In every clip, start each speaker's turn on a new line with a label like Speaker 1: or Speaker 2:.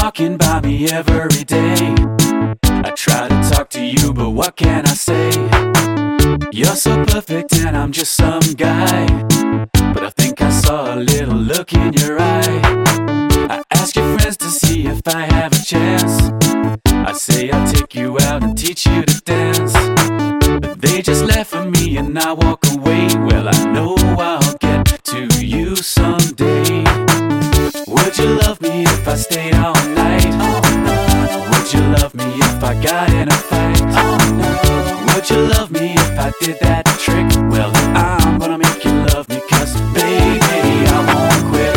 Speaker 1: walking by me every day. I try to talk to you, but what can I say? You're so perfect and I'm just some guy, but I think I saw a little look in your eye. I ask your friends to see if I have a chance. I say I'll take you out and teach you to dance, but they just laugh at me and I walk away. Well, I know I'll get to you someday. Would you love me if I stayed all night? Would you love me if I got in a fight? Would you love me if I did that trick? Well, I'm gonna make you love me, 'cause baby, I won't quit.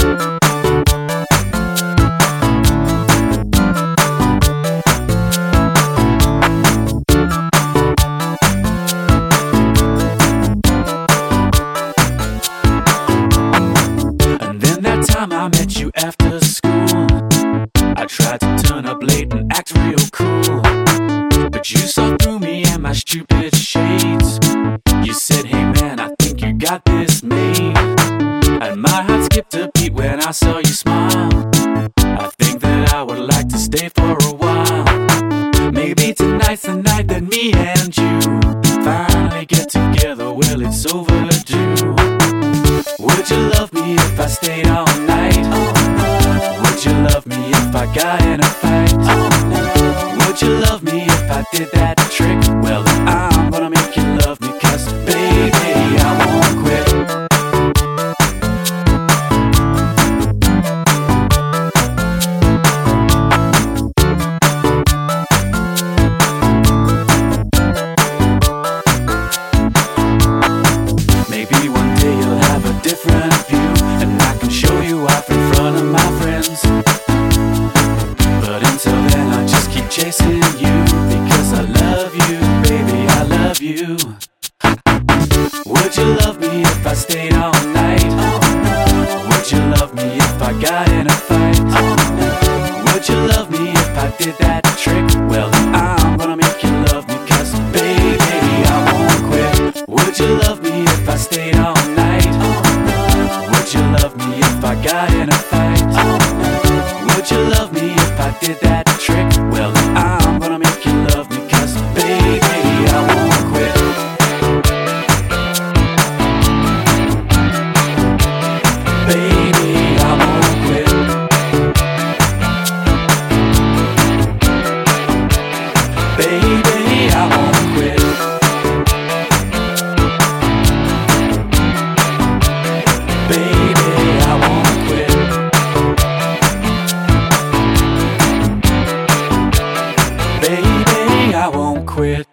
Speaker 1: And then that time I met you after school, I tried to turn up late and act real cool, but you saw through me and my stupid shades. You said, hey man, I think you got this made. And my heart skipped a beat when I saw you smile. I think that I would like to stay for a while. Maybe tonight's the night that me and you finally get together. Well, it's overdue. Would you love me if I stayed all night? Would you love me if I got in a fight? Would you love me if I did that trick? Well, I'm gonna make you love me, 'cause baby, I won't quit. Maybe one day you'll have a different view, and I can show you off in front of my friends. But until then, I'll just keep chasing you, because I love you, baby, I love you. Would you love me if I stayed all night? Would you love me if I got in a fight? Would you love me if I did that trick? Well, I'm gonna make you love me, 'cause baby, I won't quit. Would you love me if I stayed all night? Would you love me if I got in a fight? Would you love me if I did that trick? Well, I'm gonna make you love me, 'cause baby, I won't quit. Baby, I won't quit. Baby, I won't quit. Baby, I won't quit. Baby, I won't quit.